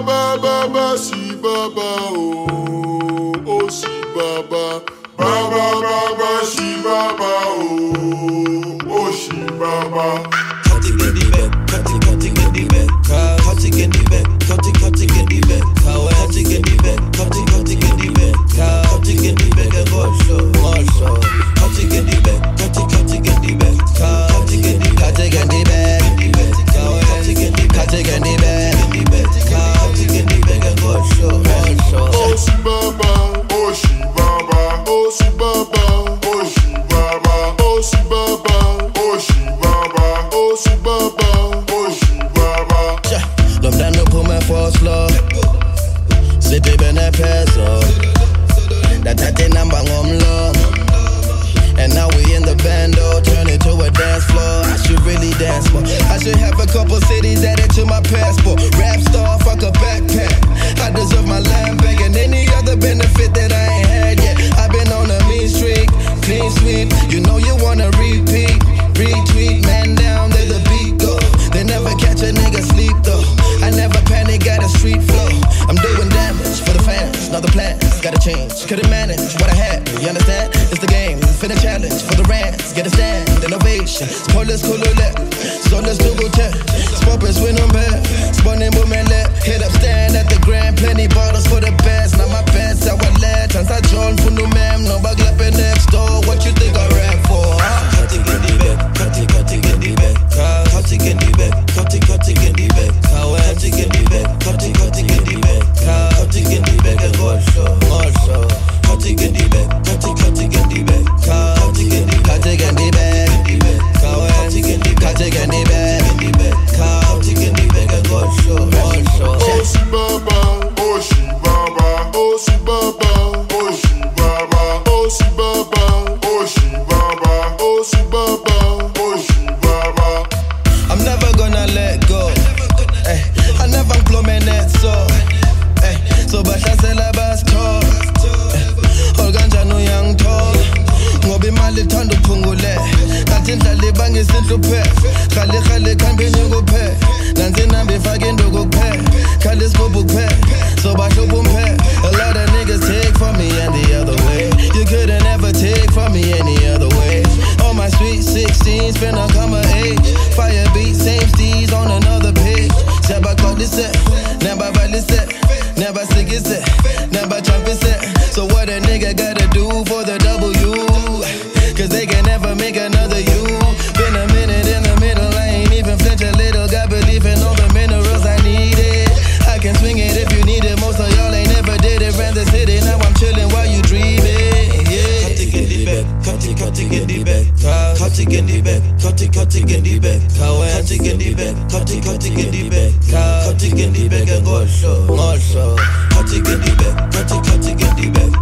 Baba, si Baba, oh si Baba, Baba, si Baba, oh si Baba. Cutting in the back, cutting in the back, cutting in the back, cutting in the back, cutting in the back, cutting in the back, cutting in the back, and more so, cutting in the back, cutting in the back, cutting in the back, cutting in the back, cutting in the back, cutting in the back, and more so. Oh si Baba, oh si Baba, oh si Baba, oh si Baba, oh si Baba, oh si Baba, oh si Baba, oh si Baba. Lom down no pull my force slow. City been a peso. That number on low. And now we in the bando, turn it to a dance floor. I should really dance more. I should have a couple cities added to my passport. Rap star, fuck a backpack. I deserve my land back and any other benefit that I ain't had yet. I've been on a mean streak, clean sweep. You know you wanna repeat, retweet. Man down, let the beat go. They never catch a nigga sleep though. I never panic, got a street flow. I'm doing damage for the fans, now the plans gotta change. Couldn't manage what I had, you understand? It's the game, finna challenge for the rants. Get a stand, innovation. Spoilers, cool, so let's do go check. Spoppers win on bed, spawning women let. Hit up, stand at the grand, plenty bottles for the best. Now my best, I want let. Chance I join for no ma'am, no bug lapping next door. What you think I rap for? Cutting in the back, cutting in the back, cutting in the back, cutting in the back, cutting in the back, cutting in the back, cutting in the back, and more so. Cutting in the back, cutting in the back, cutting in the back, cutting in the back, cutting in the back, cutting in the back, and more so. Oh si Baba, oh si Baba, oh si Baba, oh si Baba, oh si Baba, oh si Baba, oh si Baba, oh si Baba. I'm never gonna let go. I never blow my net so. So basha sela bas talk. Olganja no young talk. Ngobi mali thando phungule. Kathi ndlala ibange isinhluphe. Khale khambeni kuphe. Nansi nambe fake induku kuphe. Khale sibubu kuphe. So basho bumphe. A lot of niggas take from me and the other way. You couldn't ever take from me any other way. On my sweet 16s finna come of age. Fire beat, same steez on another page. Never call this set, never valley set, never stick it set, never jump it set. So what a nigga gotta do for the W? Cause they can never make another you. Been a minute in the middle, I ain't even flinch a little. Got belief in all the minerals I needed. I can swing it if you need it. Most of y'all ain't never did it. Ran the city, now I'm chilling while you dreaming. Yeah. Cutting in the back, cutting in the back, cutting in the back, cutting in the back, cutting in the back, cutting in the back, cutting in the back, and more so. Cutting in the back, cutting in the back.